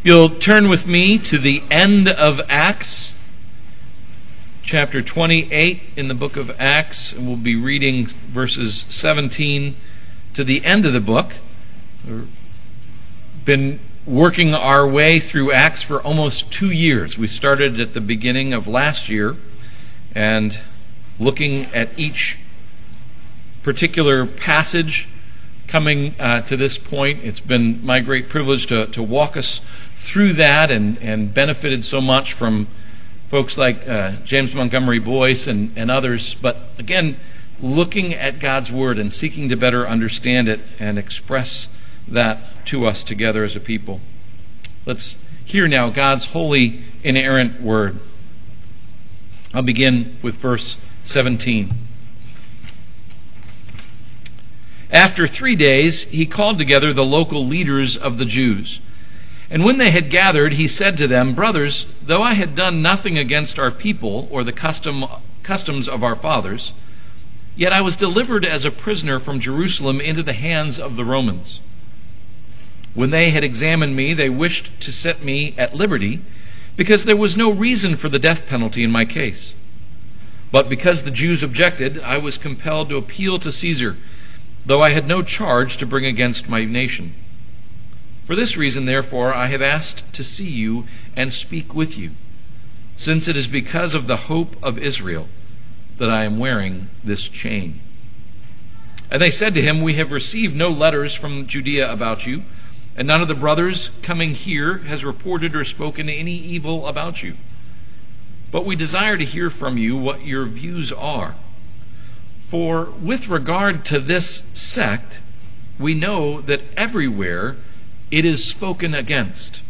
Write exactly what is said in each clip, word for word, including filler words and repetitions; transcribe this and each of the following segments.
you'll turn with me to the end of Acts, chapter twenty-eight in the book of Acts, and we'll be reading verses seventeen to the end of the book. We've been working our way through Acts for almost two years. We started at the beginning of last year, and looking at each particular passage coming uh, to this point. It's been my great privilege to, to walk us through that, and, and benefited so much from folks like uh, James Montgomery Boyce and, and others. But again, looking at God's Word and seeking to better understand it and express that to us together as a people. Let's hear now God's holy, inerrant Word. I'll begin with verse seventeen. After three days, he called together the local leaders of the Jews. And when they had gathered, he said to them, "Brothers, though I had done nothing against our people or the custom, customs of our fathers, yet I was delivered as a prisoner from Jerusalem into the hands of the Romans. When they had examined me, they wished to set me at liberty, because there was no reason for the death penalty in my case. But because the Jews objected, I was compelled to appeal to Caesar, though I had no charge to bring against my nation. For this reason, therefore, I have asked to see you and speak with you, since it is because of the hope of Israel that I am wearing this chain." And they said to him, "We have received no letters from Judea about you, and none of the brothers coming here has reported or spoken any evil about you. But we desire to hear from you what your views are. For with regard to this sect, we know that everywhere it is spoken against."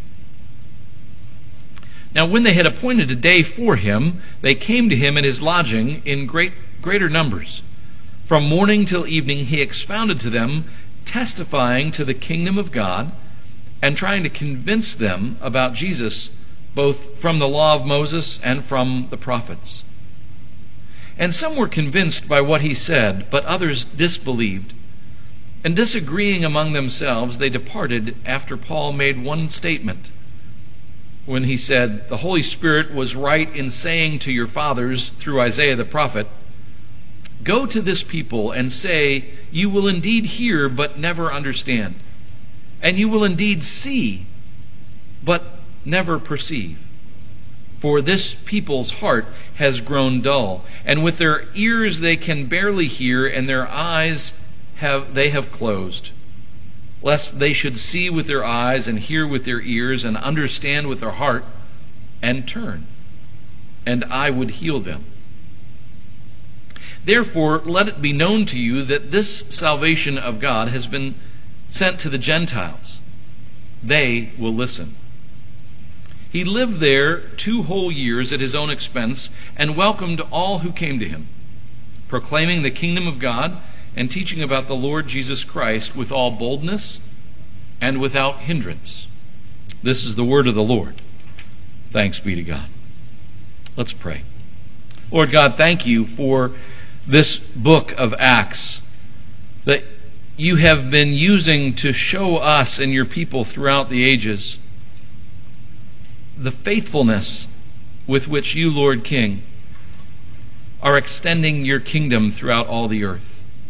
Now when they had appointed a day for him, they came to him at his lodging in great greater numbers. From morning till evening he expounded to them, testifying to the kingdom of God, and trying to convince them about Jesus, both from the law of Moses and from the prophets. And some were convinced by what he said, but others disbelieved. And disagreeing among themselves, they departed after Paul made one statement, when he said, "The Holy Spirit was right in saying to your fathers through Isaiah the prophet, 'Go to this people and say, you will indeed hear but never understand, and you will indeed see but never perceive. For this people's heart has grown dull, and with their ears they can barely hear, and their eyes have they have closed, lest they should see with their eyes and hear with their ears and understand with their heart and turn, and I would heal them. Therefore, let it be known to you that this salvation of God has been sent to the Gentiles. They will listen.' He lived there two whole years at his own expense and welcomed all who came to him, proclaiming the kingdom of God and teaching about the Lord Jesus Christ with all boldness and without hindrance." This is the word of the Lord. Thanks be to God. Let's pray. Lord God, thank you for this book of Acts that you have been using to show us and your people throughout the ages the faithfulness with which you, Lord King, are extending your kingdom throughout all the earth.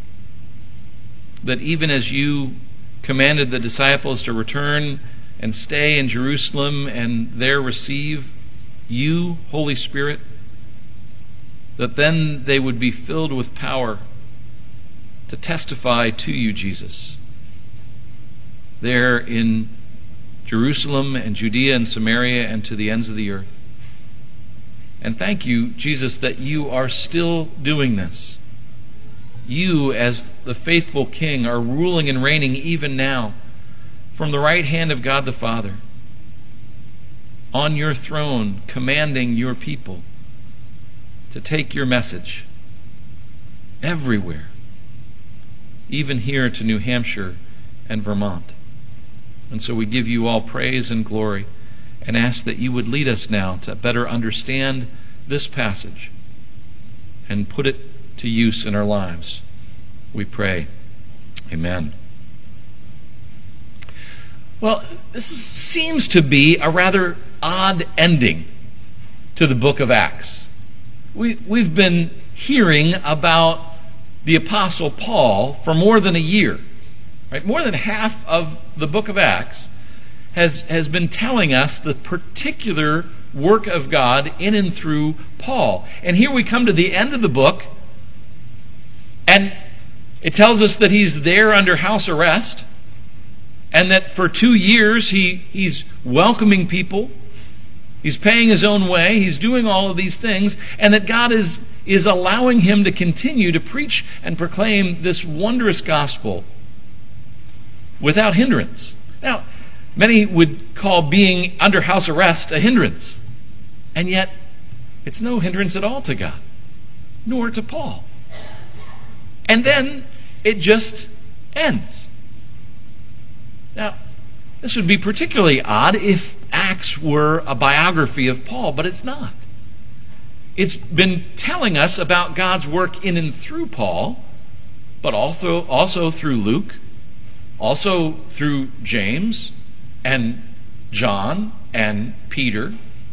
That even as you commanded the disciples to return and stay in Jerusalem and there receive you, Holy Spirit, that then they would be filled with power to testify to you, Jesus, there in Jerusalem and Judea and Samaria and to the ends of the earth. And thank you, Jesus, that you are still doing this. You, as the faithful King, are ruling and reigning even now from the right hand of God the Father, on your throne, commanding your people to take your message everywhere, even here to New Hampshire and Vermont. And so we give you all praise and glory and ask that you would lead us now to better understand this passage and put it to use in our lives. We pray. Amen. Well, this is, seems to be a rather odd ending to the book of Acts. We, we've been hearing about the Apostle Paul for more than a year. Right? More than half of the book of Acts has, has been telling us the particular work of God in and through Paul. And here we come to the end of the book, and it tells us that he's there under house arrest, and that for two years he, he's welcoming people, he's paying his own way, he's doing all of these things, and that God is, is allowing him to continue to preach and proclaim this wondrous gospel without hindrance. Now, many would call being under house arrest a hindrance, and yet it's no hindrance at all to God, nor to Paul. And then it just ends. Now, this would be particularly odd if Acts were a biography of Paul, but it's not. It's been telling us about God's work in and through Paul, but also, also through Luke, also through James and John and Peter.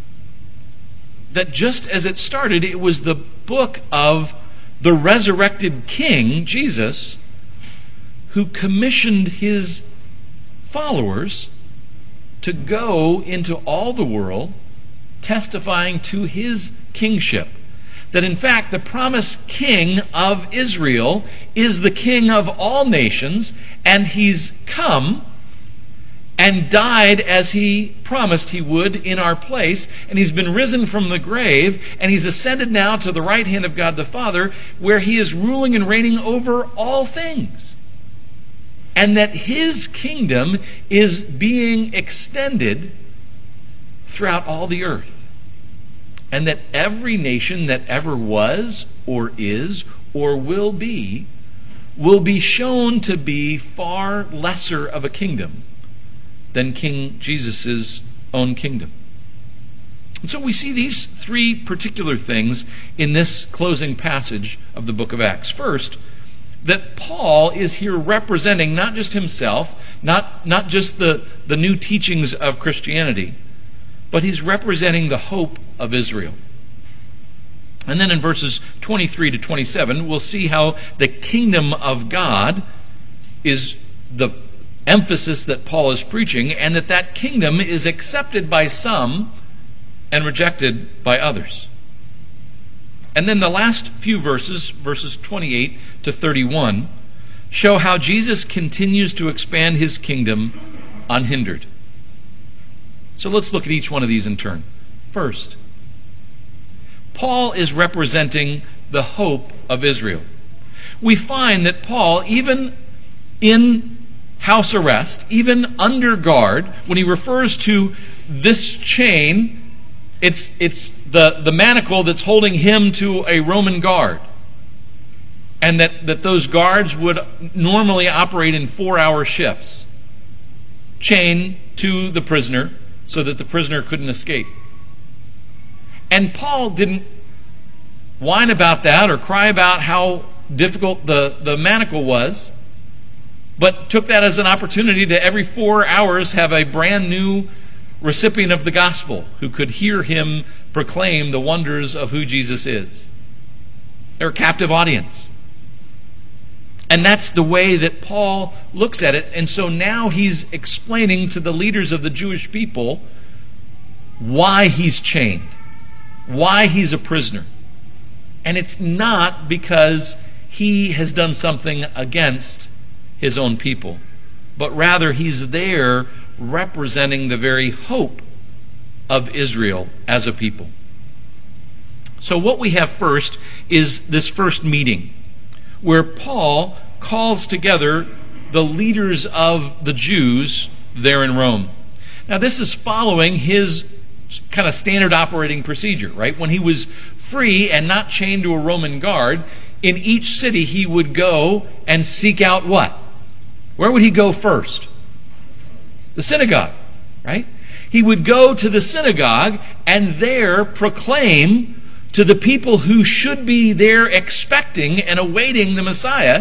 That just as it started, it was the book of the resurrected King, Jesus, who commissioned his followers to go into all the world testifying to his kingship. That in fact the promised king of Israel is the king of all nations, and he's come and died as he promised he would in our place, and he's been risen from the grave, and he's ascended now to the right hand of God the Father, where he is ruling and reigning over all things. And that his kingdom is being extended throughout all the earth. And that every nation that ever was, or is, or will be, will be shown to be far lesser of a kingdom than King Jesus' own kingdom. And so we see these three particular things in this closing passage of the book of Acts. First, that Paul is here representing not just himself, not, not just the, the new teachings of Christianity, but he's representing the hope of Israel. And then in verses twenty-three to twenty-seven, we'll see how the kingdom of God is the emphasis that Paul is preaching, and that that kingdom is accepted by some and rejected by others. And then the last few verses, verses twenty-eight to thirty-one, show how Jesus continues to expand his kingdom unhindered. So let's look at each one of these in turn. First, Paul is representing the hope of Israel. We find that Paul, even in house arrest, even under guard, when he refers to this chain, it's it's the, the manacle that's holding him to a Roman guard. And that, that those guards would normally operate in four-hour shifts, chained to the prisoner so that the prisoner couldn't escape. And Paul didn't whine about that or cry about how difficult the, the manacle was, but took that as an opportunity to every four hours have a brand new recipient of the gospel who could hear him proclaim the wonders of who Jesus is. They're a captive audience. And that's the way that Paul looks at it. And so now he's explaining to the leaders of the Jewish people why he's chained, why he's a prisoner. And it's not because he has done something against his own people, but rather he's there representing the very hope of Israel as a people. So what we have first is this first meeting where Paul calls together the leaders of the Jews there in Rome. Now this is following his kind of standard operating procedure, right? When he was free and not chained to a Roman guard, in each city he would go and seek out what? Where would he go first? The synagogue, right? He would go to the synagogue and there proclaim to the people who should be there expecting and awaiting the Messiah.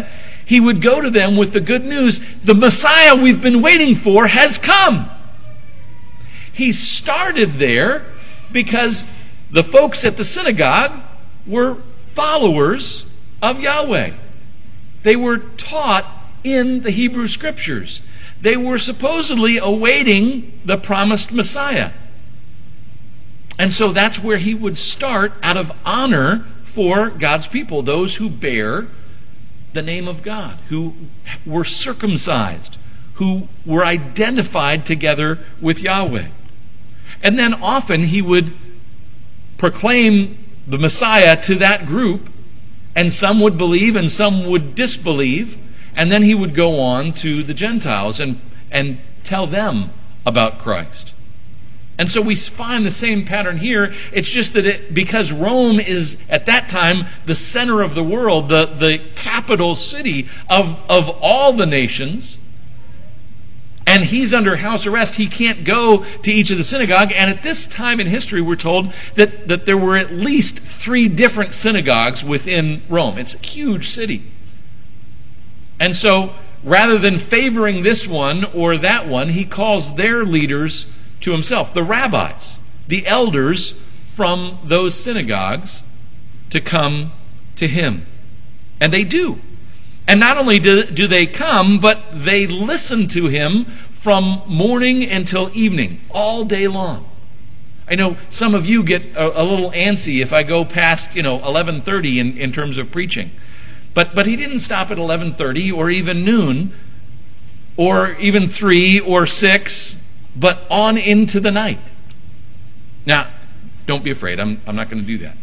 He would go to them with the good news. The Messiah we've been waiting for has come. He started there because the folks at the synagogue were followers of Yahweh. They were taught in the Hebrew Scriptures. They were supposedly awaiting the promised Messiah. And so that's where he would start, out of honor for God's people, those who bear the name of God, who were circumcised, who were identified together with Yahweh. And then often he would proclaim the Messiah to that group, and some would believe and some would disbelieve, and then he would go on to the Gentiles and, and tell them about Christ. And so we find the same pattern here. It's just that it, because Rome is at that time the center of the world, the, the capital city of, of all the nations, and he's under house arrest, he can't go to each of the synagogue. And at this time in history, we're told that, that there were at least three different synagogues within Rome. It's a huge city. And so, rather than favoring this one or that one, he calls their leaders to himself, the rabbis, the elders from those synagogues, to come to him. And they do. And not only do, do they come, but they listen to him from morning until evening, all day long. I know some of you get a, a little antsy if I go past, you know, eleven thirty in, in terms of preaching. But but he didn't stop at eleven thirty or even noon or even three or six, but on into the night. Now, don't be afraid. I'm I'm not going to do that.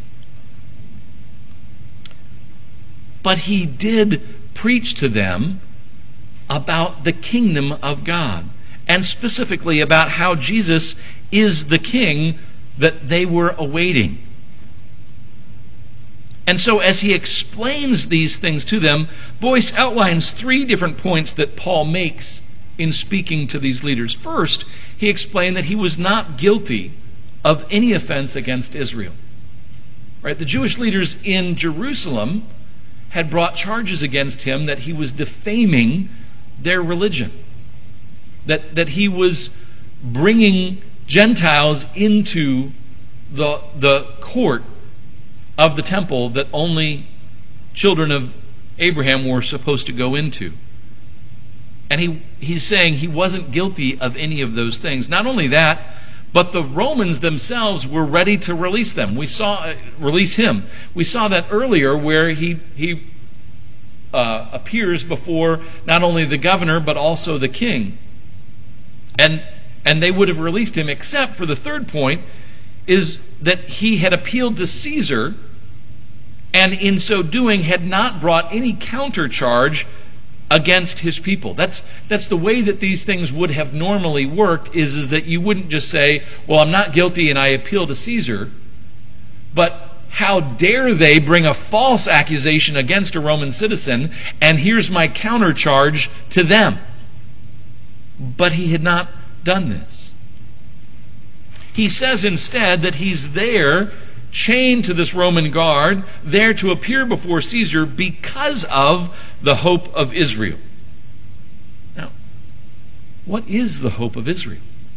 But he did preach to them about the kingdom of God, and specifically about how Jesus is the king that they were awaiting. And so as he explains these things to them, Boyce outlines three different points that Paul makes in speaking to these leaders. First, he explained that he was not guilty of any offense against Israel. Right? The Jewish leaders in Jerusalem had brought charges against him that he was defaming their religion, that that he was bringing Gentiles into the the court of the temple that only children of Abraham were supposed to go into. And he he's saying he wasn't guilty of any of those things. Not only that, but the Romans themselves were ready to release them. We saw uh, release him. We saw that earlier, where he he uh, appears before not only the governor but also the king, and and they would have released him, except for the third point, is that he had appealed to Caesar, and in so doing had not brought any countercharge against his people. That's that's the way that these things would have normally worked, is, is that you wouldn't just say, well, I'm not guilty and I appeal to Caesar, but how dare they bring a false accusation against a Roman citizen, and here's my countercharge to them. But he had not done this. He says instead that he's there, chained to this Roman guard, there to appear before Caesar because of the hope of Israel. Now, what is the hope of Israel?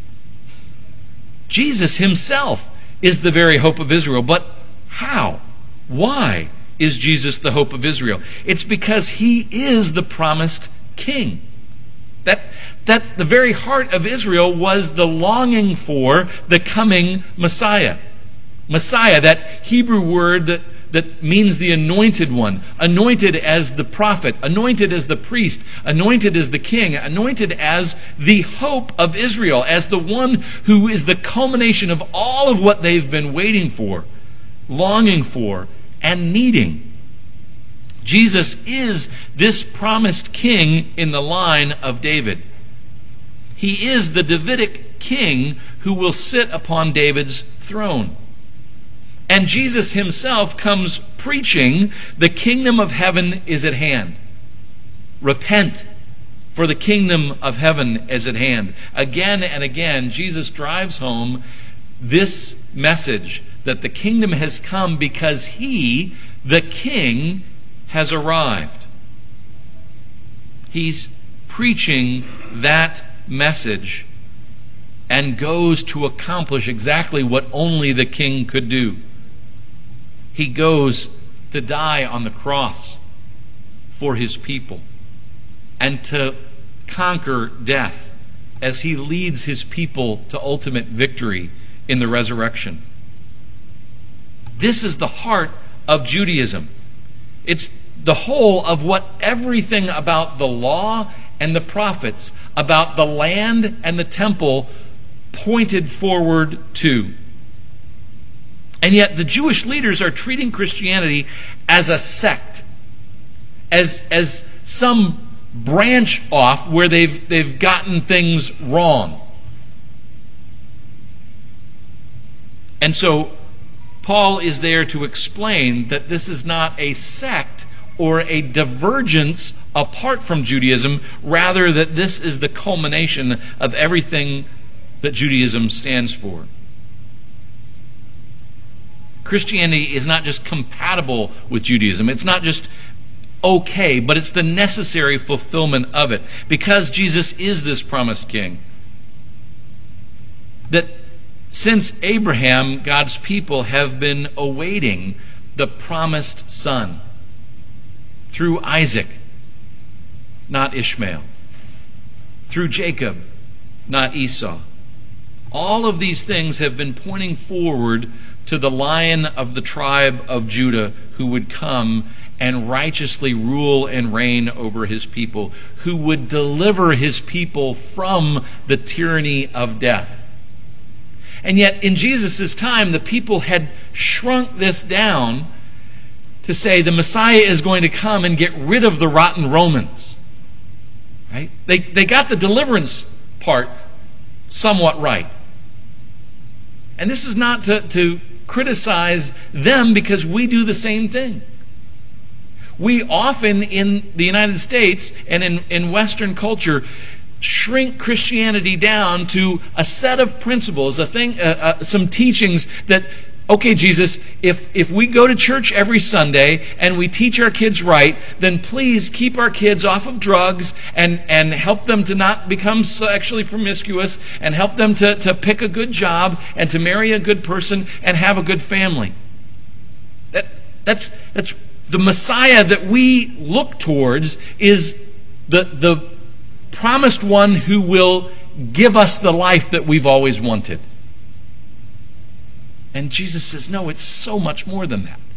Jesus himself is the very hope of Israel. But how? Why is Jesus the hope of Israel? It's because he is the promised king. That That's the very heart of Israel, was the longing for the coming Messiah. Messiah, that Hebrew word that, that means the anointed one, anointed as the prophet, anointed as the priest, anointed as the king, anointed as the hope of Israel, as the one who is the culmination of all of what they've been waiting for, longing for, and needing. Jesus is this promised king in the line of David. He is the Davidic king who will sit upon David's throne. And Jesus himself comes preaching, the kingdom of heaven is at hand. Repent, for the kingdom of heaven is at hand. Again and again, Jesus drives home this message that the kingdom has come because he, the king, has arrived. he's preaching that message and goes to accomplish exactly what only the king could do. He goes to die on the cross for his people and to conquer death as he leads his people to ultimate victory in the resurrection. This is the heart of Judaism. It's the whole of what everything about the law and the prophets, about the land and the temple, pointed forward to. And yet the Jewish leaders are treating Christianity as a sect, as as some branch off where they've they've gotten things wrong. And so Paul is there to explain that this is not a sect or a divergence apart from Judaism, rather that this is the culmination of everything that Judaism stands for. Christianity is not just compatible with Judaism. It's not just okay, but it's the necessary fulfillment of it. Because Jesus is this promised king, that since Abraham, God's people have been awaiting the promised son through Isaac, not Ishmael, through Jacob, not Esau. All of these things have been pointing forward to the Lion of the tribe of Judah, who would come and righteously rule and reign over his people, who would deliver his people from the tyranny of death. And yet in Jesus' time, the people had shrunk this down to say the Messiah is going to come and get rid of the rotten Romans. Right? They, they got the deliverance part somewhat right. And this is not to, to criticize them, because we do the same thing. We often in the United States and in, in Western culture shrink Christianity down to a set of principles, a thing, uh, uh, some teachings that, okay, Jesus, if if we go to church every Sunday and we teach our kids right, then please keep our kids off of drugs and, and help them to not become sexually promiscuous, and help them to, to pick a good job and to marry a good person and have a good family. That that's that's the Messiah that we look towards is the the promised one who will give us the life that we've always wanted. And Jesus says, no, it's so much more than that.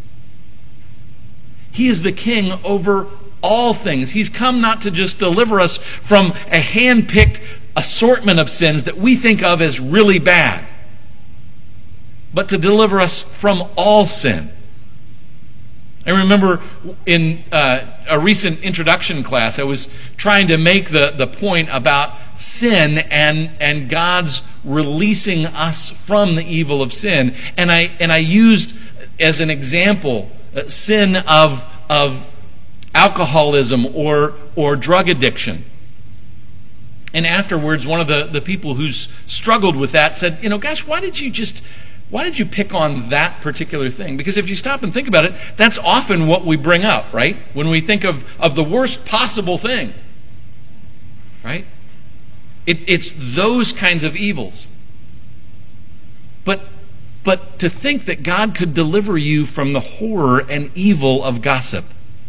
He is the king over all things. He's come not to just deliver us from a hand-picked assortment of sins that we think of as really bad, but to deliver us from all sin. I remember in uh, a recent introduction class, I was trying to make the, the point about sin and and God's releasing us from the evil of sin, and I and I used as an example uh, sin of of alcoholism or or drug addiction. And afterwards, one of the, the people who's struggled with that said, you know, gosh, why did you just Why did you pick on that particular thing? Because if you stop and think about it, that's often what we bring up, right? When we think of, of the worst possible thing. Right? It, it's those kinds of evils. But, but to think that God could deliver you from the horror and evil of gossip,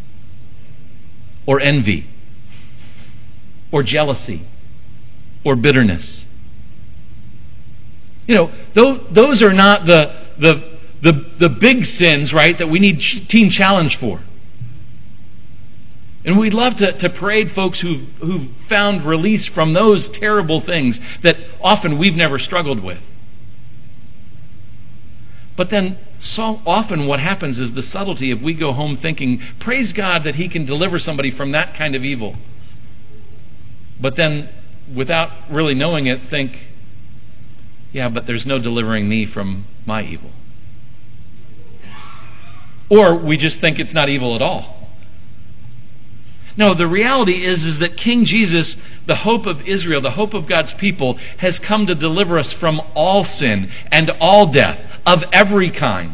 or envy, or jealousy, or bitterness. You know, those, those are not the, the the the big sins, right, that we need Teen Challenge for. And we'd love to, to parade folks who've, who've found release from those terrible things that often we've never struggled with. But then so often what happens is the subtlety of we go home thinking, praise God that He can deliver somebody from that kind of evil. But then, without really knowing it, think, yeah, but there's no delivering me from my evil. Or we just think it's not evil at all. No, the reality is, is that King Jesus, the hope of Israel, the hope of God's people, has come to deliver us from all sin and all death of every kind.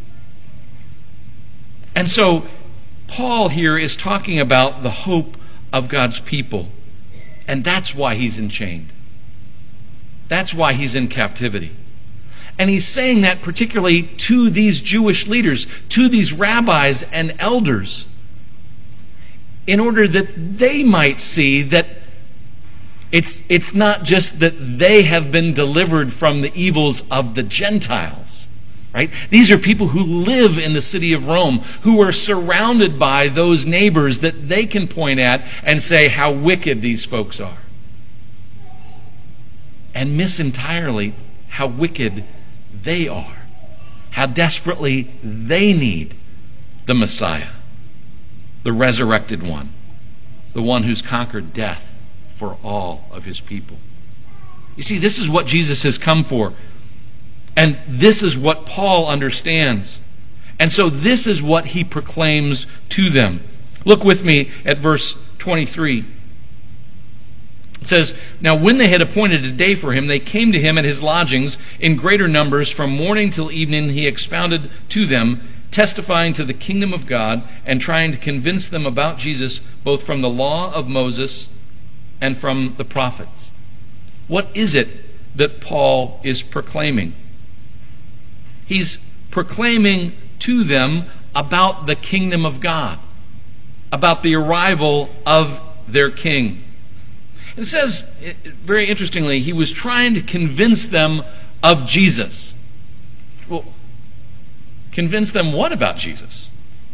And so Paul here is talking about the hope of God's people. And that's why he's enchained. That's why he's in captivity. And he's saying that particularly to these Jewish leaders, to these rabbis and elders, in order that they might see that it's, it's not just that they have been delivered from the evils of the Gentiles. Right? These are people who live in the city of Rome, who are surrounded by those neighbors that they can point at and say how wicked these folks are. And miss entirely how wicked they are. How desperately they need the Messiah, the resurrected one, the one who's conquered death for all of his people. You see, this is what Jesus has come for. And this is what Paul understands. And so this is what he proclaims to them. Look with me at verse twenty-three. It says, "Now when they had appointed a day for him, they came to him at his lodgings in greater numbers. From morning till evening he expounded to them, testifying to the kingdom of God and trying to convince them about Jesus, both from the law of Moses and from the prophets." What is it that Paul is proclaiming? He's proclaiming to them about the kingdom of God, about the arrival of their king. It says, very interestingly, he was trying to convince them of Jesus. Well, convince them what about Jesus?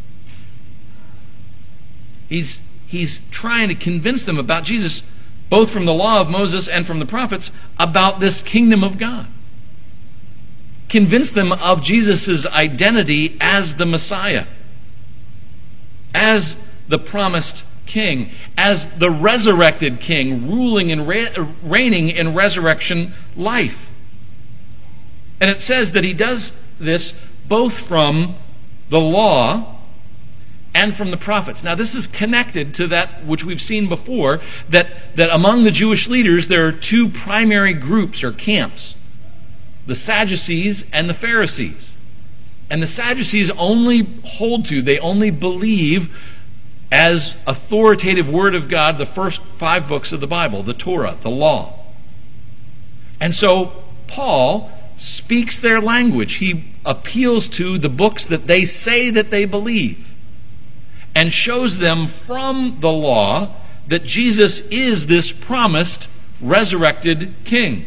He's, he's trying to convince them about Jesus, both from the law of Moses and from the prophets, about this kingdom of God. Convince them of Jesus' identity as the Messiah, as the promised king, as the resurrected king, ruling and reigning in resurrection life. And it says that he does this both from the law and from the prophets. Now this is connected to that which we've seen before, that, that among the Jewish leaders there are two primary groups or camps: the Sadducees and the Pharisees. And the Sadducees only hold to, they only believe as authoritative Word of God the first five books of the Bible, the Torah, the law. And so Paul speaks their language. He appeals to the books that they say that they believe and shows them from the law that Jesus is this promised resurrected king.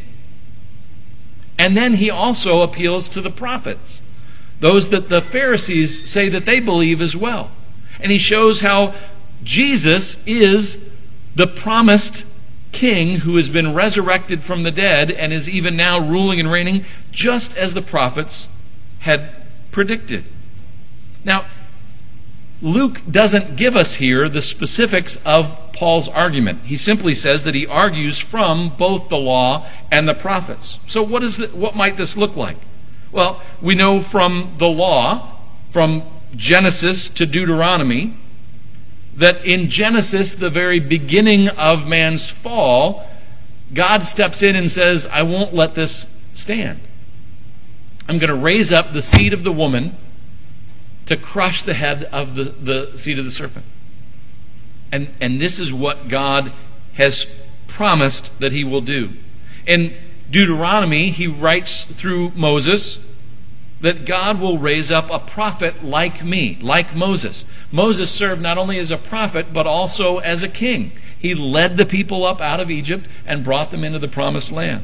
And then he also appeals to the prophets, those that the Pharisees say that they believe as well. And he shows how Jesus is the promised king who has been resurrected from the dead and is even now ruling and reigning just as the prophets had predicted. Now, Luke doesn't give us here the specifics of Paul's argument. He simply says that he argues from both the law and the prophets. So what is it, what might this look like? Well, we know from the law, from Genesis to Deuteronomy, that in Genesis, the very beginning of man's fall, God steps in and says, I won't let this stand. I'm going to raise up the seed of the woman to crush the head of the, the seed of the serpent. And, and this is what God has promised that he will do. In Deuteronomy, he writes through Moses that God will raise up a prophet like me, like Moses. Moses served not only as a prophet, but also as a king. He led the people up out of Egypt and brought them into the promised land.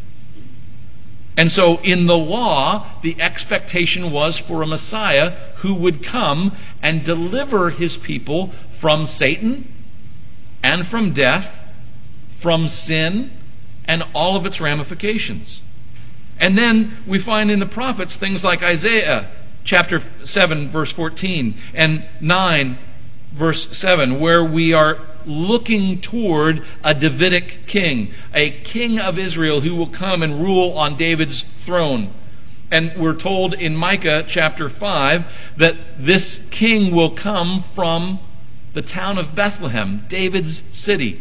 And so in the law, the expectation was for a Messiah who would come and deliver his people from Satan and from death, from sin, and all of its ramifications. And then we find in the prophets things like Isaiah chapter seven verse fourteen and nine verse seven, where we are looking toward a Davidic king, a king of Israel who will come and rule on David's throne. And we're told in Micah chapter five that this king will come from the town of Bethlehem, David's city.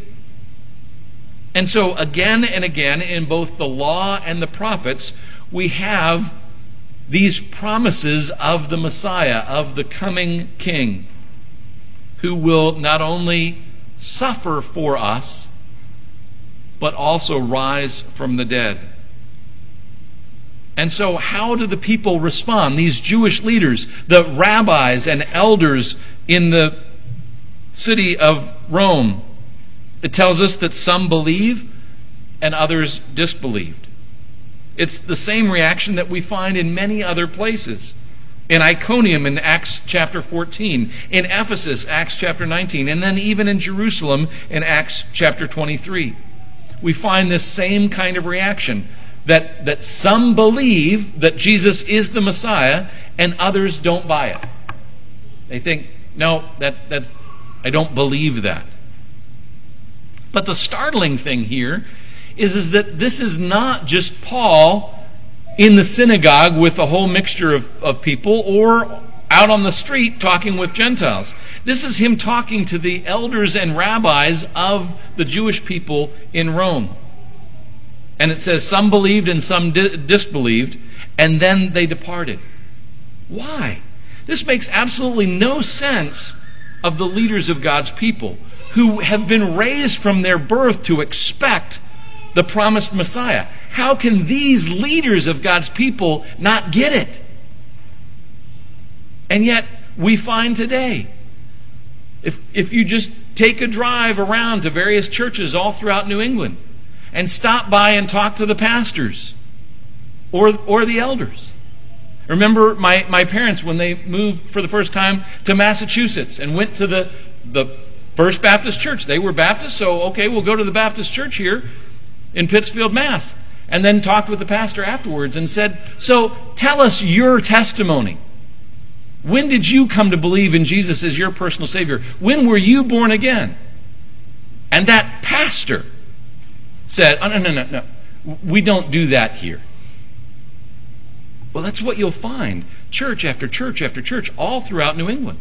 And so again and again in both the law and the prophets, we have these promises of the Messiah, of the coming king, who will not only suffer for us, but also rise from the dead. And so how do the people respond? These Jewish leaders, the rabbis and elders in the city of Rome. It tells us that some believe and others disbelieved. It's the same reaction that we find in many other places. In Iconium in Acts chapter fourteen, in Ephesus, Acts chapter nineteen, and then even in Jerusalem in Acts chapter twenty-three. We find this same kind of reaction, that, that some believe that Jesus is the Messiah and others don't buy it. They think, no, that, that's, I don't believe that. But the startling thing here is, is that this is not just Paul in the synagogue with a whole mixture of, of people, or out on the street talking with Gentiles. This is him talking to the elders and rabbis of the Jewish people in Rome. And it says some believed and some di- disbelieved, and then they departed. Why? This makes absolutely no sense of the leaders of God's people, who have been raised from their birth to expect the promised Messiah. How can these leaders of God's people not get it? And yet, we find today, if, if you just take a drive around to various churches all throughout New England and stop by and talk to the pastors or, or the elders. Remember my, my parents when they moved for the first time to Massachusetts and went to the, the First Baptist Church. They were Baptists, so okay, we'll go to the Baptist Church here in Pittsfield, Mass. And then talked with the pastor afterwards and said, so tell us your testimony. When did you come to believe in Jesus as your personal Savior? When were you born again? And that pastor said, oh, no, no, no, no. We don't do that here. Well, that's what you'll find. Church after church after church all throughout New England.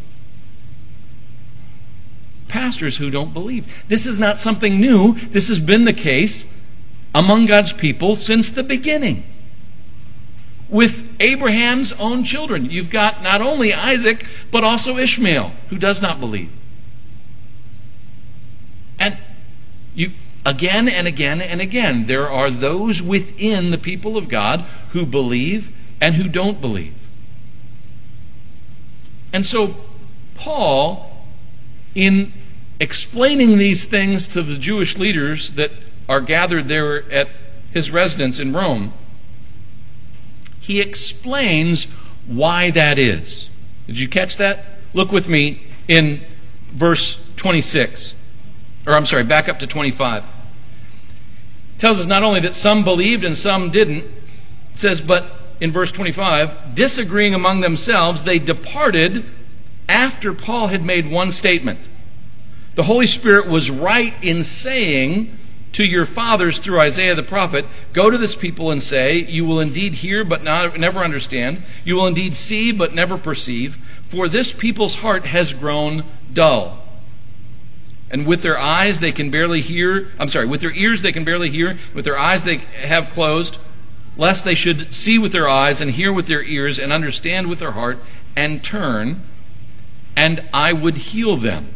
Pastors who don't believe. This is not something new. This has been the case among God's people since the beginning. With Abraham's own children. You've got not only Isaac, but also Ishmael, who does not believe. And you again and again and again, there are those within the people of God who believe and who don't believe. And so Paul, in explaining these things to the Jewish leaders that are gathered there at his residence in Rome, he explains why that is. Did you catch that? Look with me in verse twenty-six. Or I'm sorry, back up to twenty-five. It tells us not only that some believed and some didn't. It says, but in verse twenty-five, disagreeing among themselves, they departed after Paul had made one statement. The Holy Spirit was right in saying to your fathers through Isaiah the prophet, go to this people and say, you will indeed hear but not, never understand. You will indeed see but never perceive. For this people's heart has grown dull. And with their eyes they can barely hear. I'm sorry, with their ears they can barely hear. With their eyes they have closed. Lest they should see with their eyes and hear with their ears and understand with their heart and turn, and I would heal them.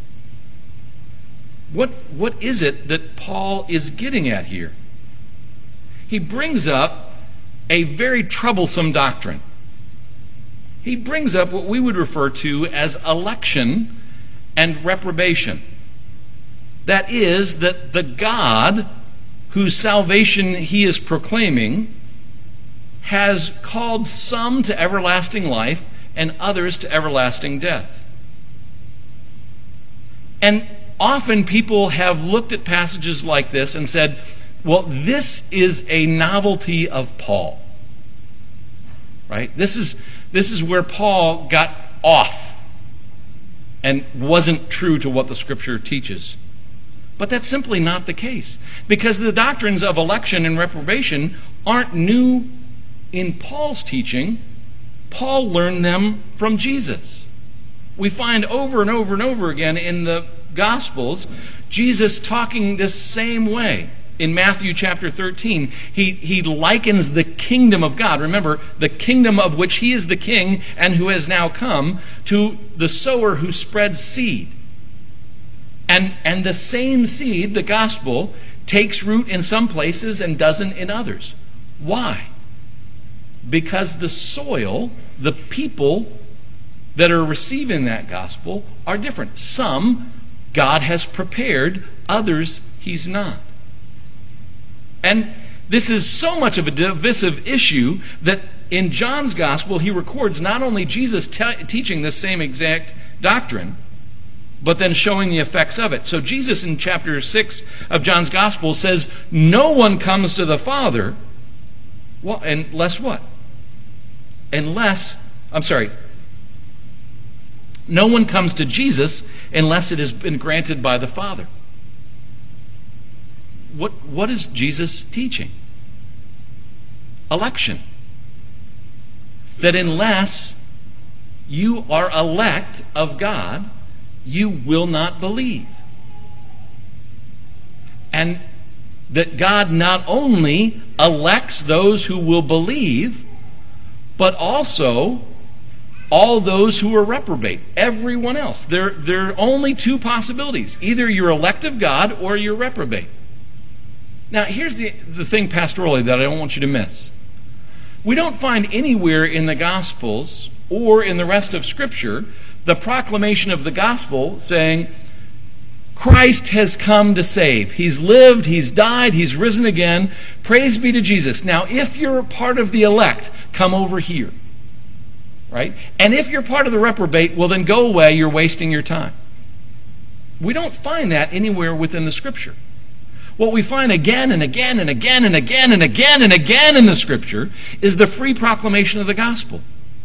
What, what is it that Paul is getting at here? He brings up a very troublesome doctrine. He brings up what we would refer to as election and reprobation. That is, that the God whose salvation he is proclaiming has called some to everlasting life and others to everlasting death. And often people have looked at passages like this and said, well, this is a novelty of Paul. Right? This is, this is where Paul got off and wasn't true to what the Scripture teaches. But that's simply not the case. Because the doctrines of election and reprobation aren't new in Paul's teaching. Paul learned them from Jesus. We find over and over and over again in the Gospels, Jesus talking this same way. In Matthew chapter thirteen, he, he likens the kingdom of God, remember, the kingdom of which he is the king and who has now come, to the sower who spreads seed. And, and the same seed, the gospel, takes root in some places and doesn't in others. Why? Because the soil, the people that are receiving that gospel are different. Some God has prepared, others He's not. And this is so much of a divisive issue that in John's gospel he records not only Jesus te- teaching this same exact doctrine, but then showing the effects of it. So Jesus in chapter six of John's gospel says, no one comes to the Father, well, unless what? Unless, I'm sorry, no one comes to Jesus unless it has been granted by the Father. What, what is Jesus teaching? Election. That unless you are elect of God, you will not believe. And that God not only elects those who will believe, but also all those who are reprobate, everyone else. There, there are only two possibilities. Either you're elect of God or you're reprobate. Now, here's the, the thing pastorally that I don't want you to miss. We don't find anywhere in the Gospels or in the rest of Scripture the proclamation of the gospel saying, Christ has come to save. He's lived, He's died, He's risen again. Praise be to Jesus. Now, if you're part of the elect, come over here. Right? And if you're part of the reprobate, well then go away, you're wasting your time. We don't find that anywhere within the Scripture. What we find again and again and again and again and again and again in the Scripture is the free proclamation of the gospel.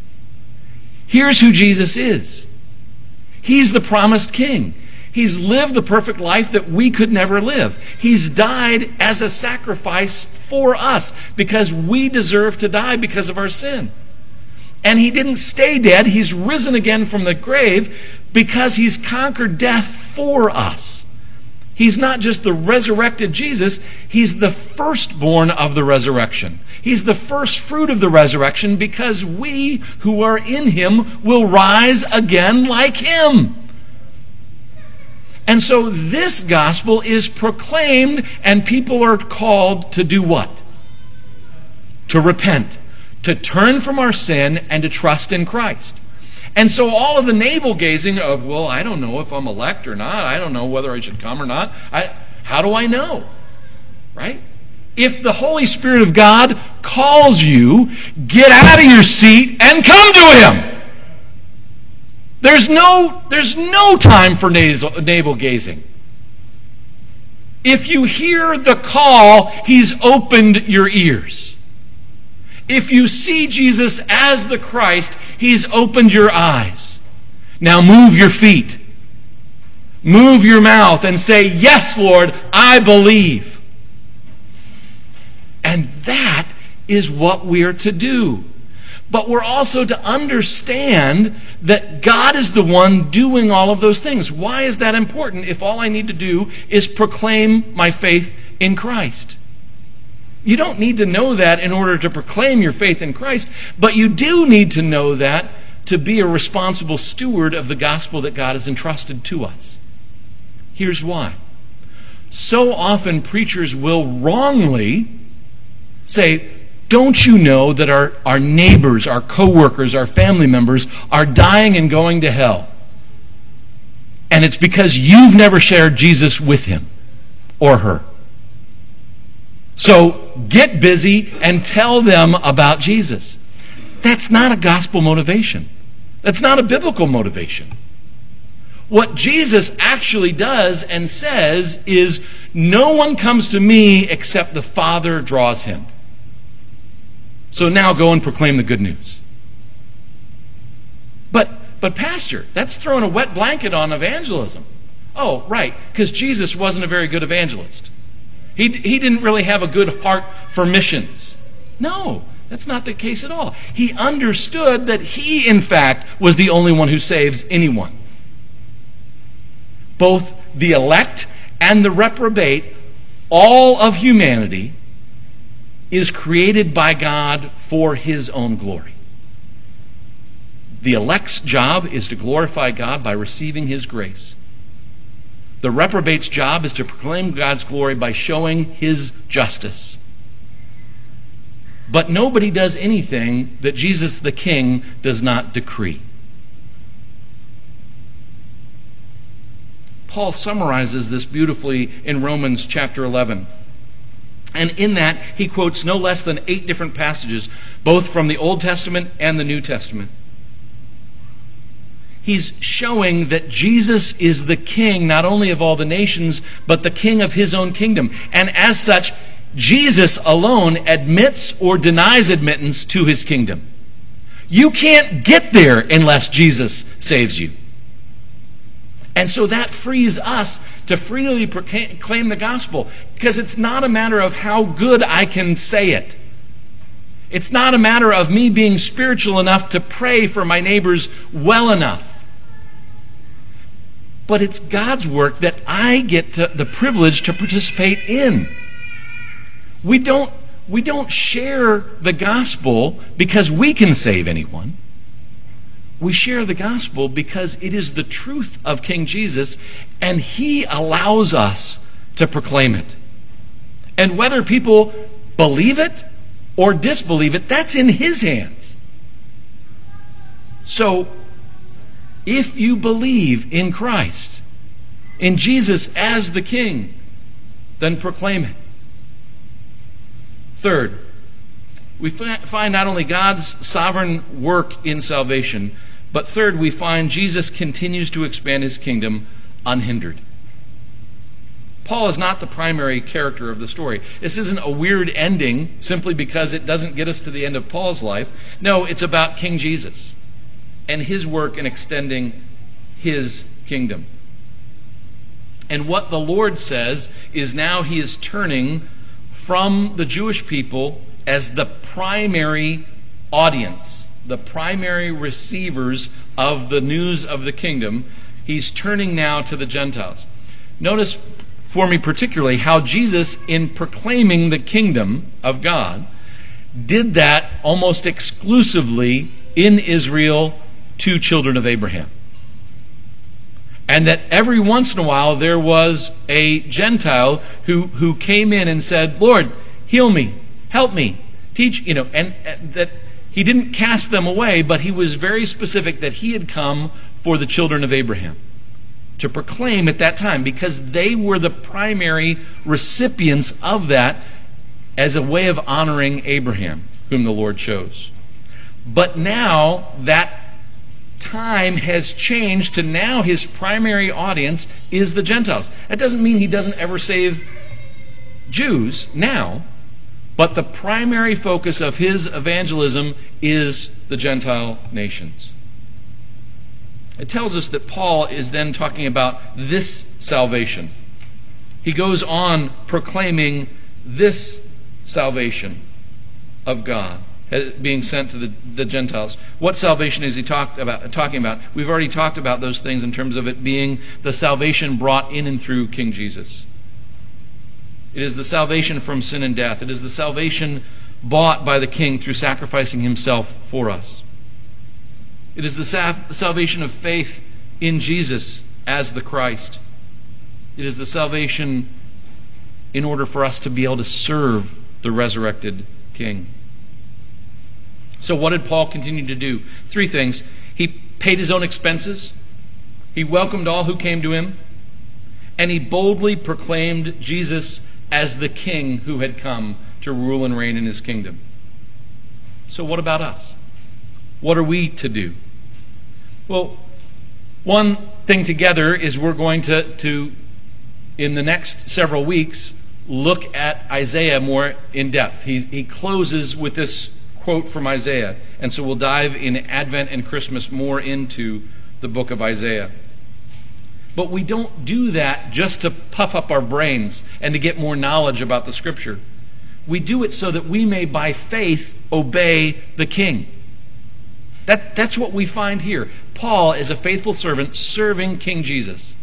Here's who Jesus is. He's the promised King. He's lived the perfect life that we could never live. He's died as a sacrifice for us because we deserve to die because of our sin. And He didn't stay dead. He's risen again from the grave because He's conquered death for us. He's not just the resurrected Jesus, He's the firstborn of the resurrection. He's the first fruit of the resurrection because we who are in Him will rise again like Him. And so this gospel is proclaimed and people are called to do what? To repent, to turn from our sin and to trust in Christ. And so all of the navel-gazing of, well, I don't know if I'm elect or not. I don't know whether I should come or not. I, how do I know? Right? If the Holy Spirit of God calls you, get out of your seat and come to Him. There's no, there's no time for navel-gazing. If you hear the call, He's opened your ears. If you see Jesus as the Christ, He's opened your eyes. Now move your feet. Move your mouth and say, yes, Lord, I believe. And that is what we're to do. But we're also to understand that God is the one doing all of those things. Why is that important if all I need to do is proclaim my faith in Christ? You don't need to know that in order to proclaim your faith in Christ, but you do need to know that to be a responsible steward of the gospel that God has entrusted to us. Here's why. So often preachers will wrongly say, don't you know that our, our neighbors, our co-workers, our family members are dying and going to hell? And it's because you've never shared Jesus with him or her. So get busy and tell them about Jesus. That's not a gospel motivation. That's not a biblical motivation. What Jesus actually does and says is, no one comes to me except the Father draws him. So now go and proclaim the good news. But, but Pastor, that's throwing a wet blanket on evangelism. Oh, right, because Jesus wasn't a very good evangelist. He, he didn't really have a good heart for missions. No, that's not the case at all. He understood that he, in fact, was the only one who saves anyone. Both the elect and the reprobate, all of humanity is created by God for His own glory. The elect's job is to glorify God by receiving His grace. The reprobate's job is to proclaim God's glory by showing His justice. But nobody does anything that Jesus the King does not decree. Paul summarizes this beautifully in Romans chapter eleven. And in that, he quotes no less than eight different passages, both from the Old Testament and the New Testament. He's showing that Jesus is the King not only of all the nations, but the King of His own kingdom. And as such, Jesus alone admits or denies admittance to His kingdom. You can't get there unless Jesus saves you. And so that frees us to freely proclaim the gospel, because it's not a matter of how good I can say it. It's not a matter of me being spiritual enough to pray for my neighbors well enough. But it's God's work that I get to, the privilege to participate in. We don't, we don't share the gospel because we can save anyone. We share the gospel because it is the truth of King Jesus, and He allows us to proclaim it. And whether people believe it or disbelieve it, that's in His hands. So, if you believe in Christ, in Jesus as the King, then proclaim it. Third, we find not only God's sovereign work in salvation, but third, we find Jesus continues to expand His kingdom unhindered. Paul is not the primary character of the story. This isn't a weird ending simply because it doesn't get us to the end of Paul's life. No, it's about King Jesus and His work in extending His kingdom. And what the Lord says is now He is turning from the Jewish people as the primary audience, the primary receivers of the news of the kingdom. He's turning now to the Gentiles. Notice for me particularly how Jesus, in proclaiming the kingdom of God, did that almost exclusively in Israel to children of Abraham. And that every once in a while there was a Gentile who, who came in and said, Lord, heal me, help me, teach, you know, and, and that He didn't cast them away, but He was very specific that He had come for the children of Abraham to proclaim at that time, because they were the primary recipients of that as a way of honoring Abraham, whom the Lord chose. But now that time has changed to now His primary audience is the Gentiles. That doesn't mean He doesn't ever save Jews now, but the primary focus of His evangelism is the Gentile nations. It tells us that Paul is then talking about this salvation. He goes on proclaiming this salvation of God being sent to the, the Gentiles. What salvation is he talk about, talking about? We've already talked about those things in terms of it being the salvation brought in and through King Jesus. It is the salvation from sin and death. It is the salvation bought by the King through sacrificing Himself for us. It is the sa- salvation of faith in Jesus as the Christ. It is the salvation in order for us to be able to serve the resurrected King. So what did Paul continue to do? Three things. He paid his own expenses. He welcomed all who came to him. And he boldly proclaimed Jesus as the King who had come to rule and reign in His kingdom. So what about us? What are we to do? Well, one thing together is we're going to, to in the next several weeks, look at Isaiah more in depth. He, he closes with this quote from Isaiah. And so we'll dive in Advent and Christmas more into the book of Isaiah. But we don't do that just to puff up our brains and to get more knowledge about the Scripture. We do it so that we may, by faith, obey the King. That, that's what we find here. Paul is a faithful servant serving King Jesus.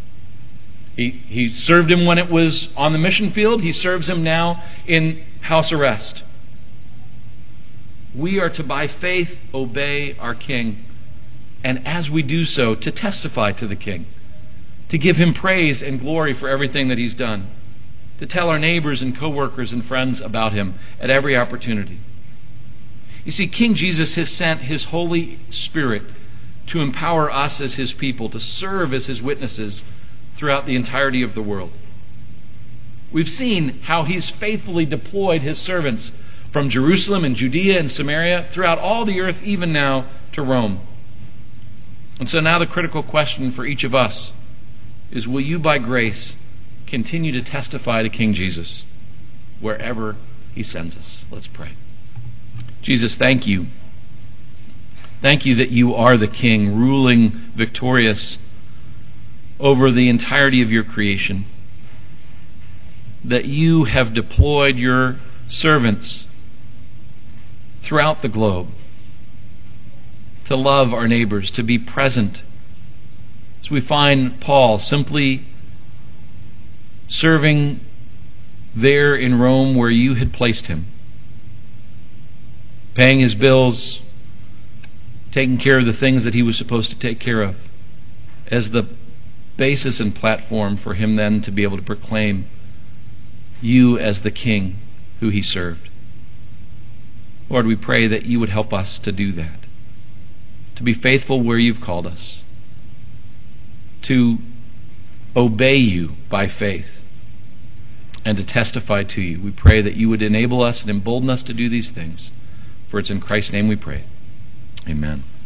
He, he served Him when it was on the mission field. He serves Him now in house arrest. We are to, by faith, obey our King, and as we do so, to testify to the King. to give him praise and glory for everything that he's done, to tell our neighbors and coworkers and friends about him at every opportunity. You see, King Jesus has sent his Holy Spirit to empower us as his people, to serve as his witnesses throughout the entirety of the world. We've seen how he's faithfully deployed his servants from Jerusalem and Judea and Samaria throughout all the earth, even now to Rome. And so now the critical question for each of us is, will you by grace continue to testify to King Jesus wherever he sends us? Let's pray. Jesus, thank you. Thank you that you are the King, ruling victorious over the entirety of your creation. That you have deployed your servants throughout the globe to love our neighbors, to be present. As we find Paul simply serving there in Rome where you had placed him, paying his bills, taking care of the things that he was supposed to take care of, as the basis and platform for him then to be able to proclaim you as the King who he served. Lord, we pray that you would help us to do that, to be faithful where you've called us, to obey you by faith, and to testify to you. We pray that you would enable us and embolden us to do these things. For it's in Christ's name we pray. Amen.